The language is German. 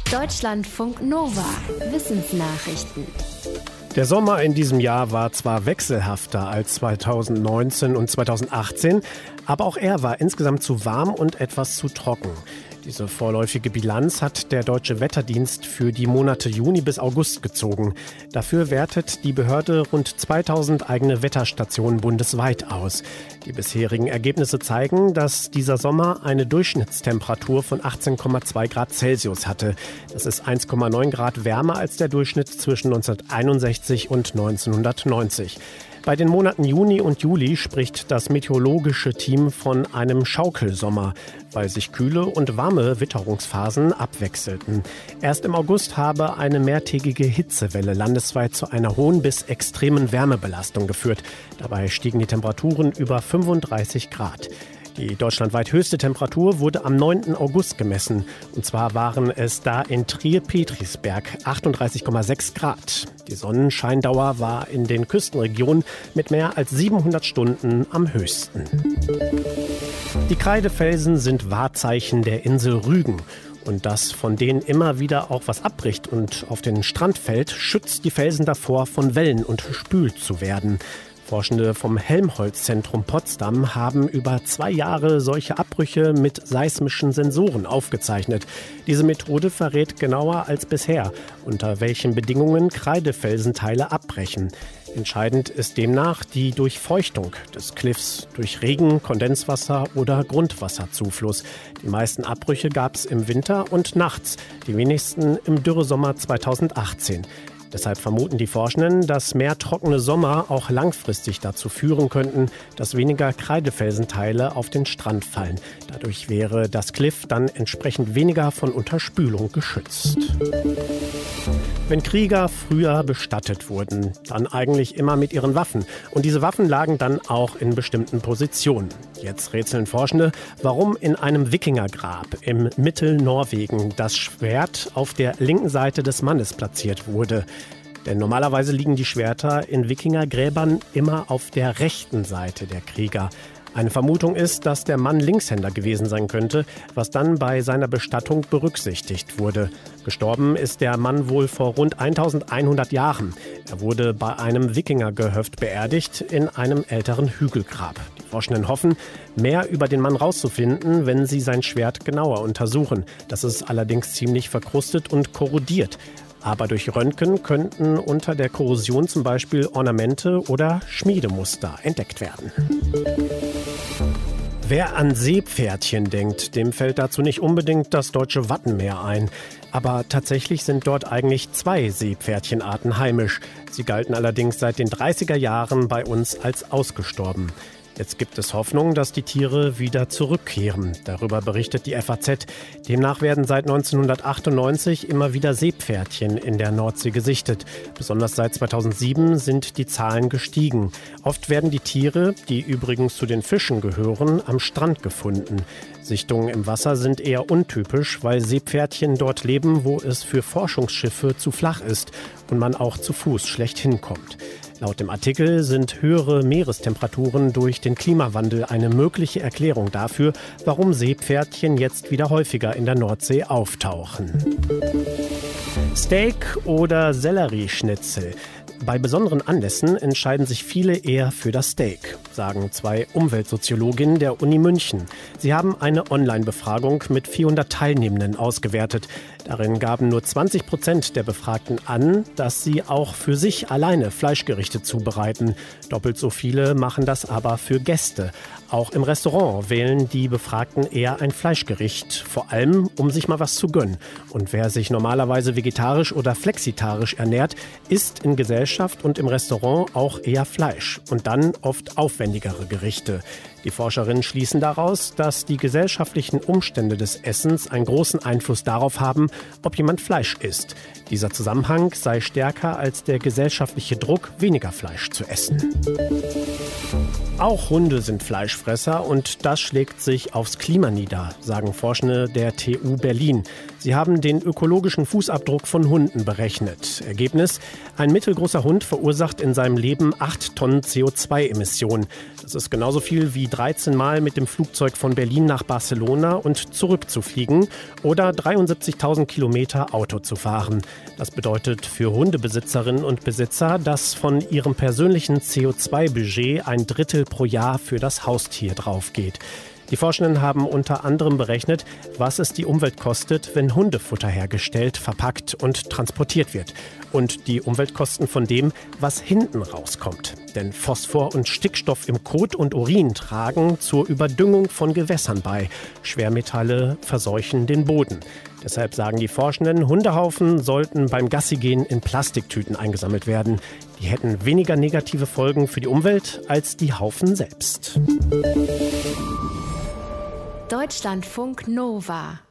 Deutschlandfunk Nova. Wissensnachrichten. Der Sommer in diesem Jahr war zwar wechselhafter als 2019 und 2018, aber auch er war insgesamt zu warm und etwas zu trocken. Diese vorläufige Bilanz hat der Deutsche Wetterdienst für die Monate Juni bis August gezogen. Dafür wertet die Behörde rund 2000 eigene Wetterstationen bundesweit aus. Die bisherigen Ergebnisse zeigen, dass dieser Sommer eine Durchschnittstemperatur von 18,2 Grad Celsius hatte. Das ist 1,9 Grad wärmer als der Durchschnitt zwischen 1961 und 1990. Bei den Monaten Juni und Juli spricht das meteorologische Team von einem Schaukelsommer, weil sich kühle und warme Witterungsphasen abwechselten. Erst im August habe eine mehrtägige Hitzewelle landesweit zu einer hohen bis extremen Wärmebelastung geführt. Dabei stiegen die Temperaturen über 35 Grad. Die deutschlandweit höchste Temperatur wurde am 9. August gemessen. Und zwar waren es da in Trier-Petrisberg 38,6 Grad. Die Sonnenscheindauer war in den Küstenregionen mit mehr als 700 Stunden am höchsten. Die Kreidefelsen sind Wahrzeichen der Insel Rügen. Und dass von denen immer wieder auch was abbricht und auf den Strand fällt, schützt die Felsen davor, von Wellen unterspült zu werden. Forschende vom Helmholtz-Zentrum Potsdam haben über 2 Jahre solche Abbrüche mit seismischen Sensoren aufgezeichnet. Diese Methode verrät genauer als bisher, unter welchen Bedingungen Kreidefelsenteile abbrechen. Entscheidend ist demnach die Durchfeuchtung des Cliffs durch Regen, Kondenswasser oder Grundwasserzufluss. Die meisten Abbrüche gab es im Winter und nachts, die wenigsten im Dürresommer 2018. Deshalb vermuten die Forschenden, dass mehr trockene Sommer auch langfristig dazu führen könnten, dass weniger Kreidefelsenteile auf den Strand fallen. Dadurch wäre das Cliff dann entsprechend weniger von Unterspülung geschützt. Wenn Krieger früher bestattet wurden, dann eigentlich immer mit ihren Waffen. Und diese Waffen lagen dann auch in bestimmten Positionen. Jetzt rätseln Forschende, warum in einem Wikingergrab im Mittelnorwegen das Schwert auf der linken Seite des Mannes platziert wurde. Denn normalerweise liegen die Schwerter in Wikingergräbern immer auf der rechten Seite der Krieger. Eine Vermutung ist, dass der Mann Linkshänder gewesen sein könnte, was dann bei seiner Bestattung berücksichtigt wurde. Gestorben ist der Mann wohl vor rund 1100 Jahren. Er wurde bei einem Wikingergehöft beerdigt in einem älteren Hügelgrab. Die Forschenden hoffen, mehr über den Mann rauszufinden, wenn sie sein Schwert genauer untersuchen. Das ist allerdings ziemlich verkrustet und korrodiert. Aber durch Röntgen könnten unter der Korrosion zum Beispiel Ornamente oder Schmiedemuster entdeckt werden. Wer an Seepferdchen denkt, dem fällt dazu nicht unbedingt das deutsche Wattenmeer ein. Aber tatsächlich sind dort eigentlich 2 Seepferdchenarten heimisch. Sie galten allerdings seit den 30er Jahren bei uns als ausgestorben. Jetzt gibt es Hoffnung, dass die Tiere wieder zurückkehren. Darüber berichtet die FAZ. Demnach werden seit 1998 immer wieder Seepferdchen in der Nordsee gesichtet. Besonders seit 2007 sind die Zahlen gestiegen. Oft werden die Tiere, die übrigens zu den Fischen gehören, am Strand gefunden. Sichtungen im Wasser sind eher untypisch, weil Seepferdchen dort leben, wo es für Forschungsschiffe zu flach ist und man auch zu Fuß schlecht hinkommt. Laut dem Artikel sind höhere Meerestemperaturen durch den Klimawandel eine mögliche Erklärung dafür, warum Seepferdchen jetzt wieder häufiger in der Nordsee auftauchen. Steak oder Sellerieschnitzel? Bei besonderen Anlässen entscheiden sich viele eher für das Steak, sagen 2 Umweltsoziologinnen der Uni München. Sie haben eine Online-Befragung mit 400 Teilnehmenden ausgewertet. Darin gaben nur 20% der Befragten an, dass sie auch für sich alleine Fleischgerichte zubereiten. Doppelt so viele machen das aber für Gäste. Auch im Restaurant wählen die Befragten eher ein Fleischgericht, vor allem um sich mal was zu gönnen. Und wer sich normalerweise vegetarisch oder flexitarisch ernährt, isst in Gesellschaft und im Restaurant auch eher Fleisch und dann oft aufwendigere Gerichte. Die Forscherinnen schließen daraus, dass die gesellschaftlichen Umstände des Essens einen großen Einfluss darauf haben, ob jemand Fleisch isst. Dieser Zusammenhang sei stärker als der gesellschaftliche Druck, weniger Fleisch zu essen. Auch Hunde sind Fleischfresser und das schlägt sich aufs Klima nieder, sagen Forschende der TU Berlin. Sie haben den ökologischen Fußabdruck von Hunden berechnet. Ergebnis: Ein mittelgroßer Hund verursacht in seinem Leben 8 Tonnen CO2-Emissionen. Das ist genauso viel wie 13 Mal mit dem Flugzeug von Berlin nach Barcelona und zurückzufliegen oder 73.000 Kilometer Auto zu fahren. Das bedeutet für Hundebesitzerinnen und Besitzer, dass von ihrem persönlichen CO2-Budget 1/3 pro Jahr für das Haustier draufgeht. Die Forschenden haben unter anderem berechnet, was es die Umwelt kostet, wenn Hundefutter hergestellt, verpackt und transportiert wird. Und die Umweltkosten von dem, was hinten rauskommt. Denn Phosphor und Stickstoff im Kot und Urin tragen zur Überdüngung von Gewässern bei. Schwermetalle verseuchen den Boden. Deshalb sagen die Forschenden, Hundehaufen sollten beim Gassigehen in Plastiktüten eingesammelt werden. Die hätten weniger negative Folgen für die Umwelt als die Haufen selbst. Deutschlandfunk Nova